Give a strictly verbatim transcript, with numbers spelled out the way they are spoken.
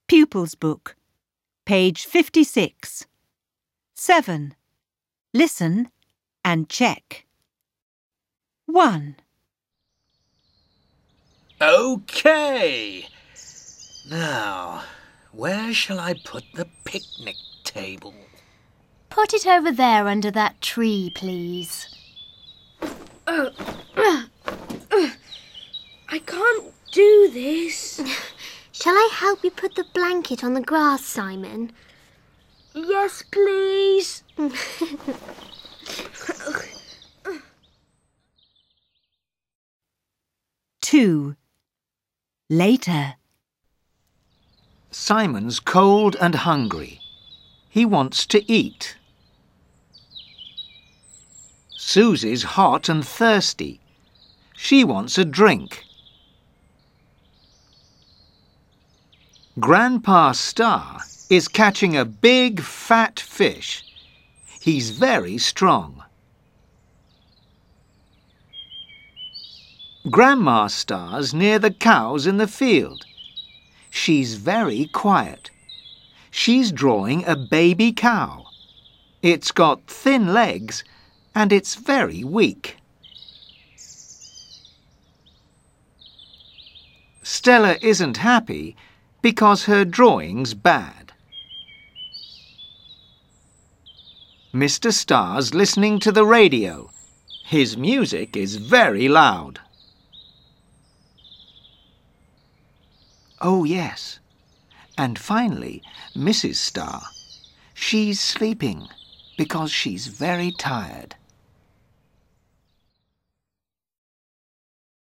Pupils Book, page fifty-six. seven. Listen and check. one. OK. Now, where shall I put the picnic table? Put it over there under that tree, please. Oh, uh, uh, I can't do this. Shall I help you put the blanket on the grass, Simon? Yes, please. two. Later. Simon's cold and hungry. He wants to eat. Susie's hot and thirsty. She wants a drink. Grandpa Star is catching a big fat fish. He's very strong. Grandma Star's near the cows in the field. She's very quiet. She's drawing a baby cow. It's got thin legs and it's very weak. Stella isn't happy because her drawing's bad. Mister Star's listening to the radio. His music is very loud. Oh, yes. And finally, Missus Star. She's sleeping because she's very tired.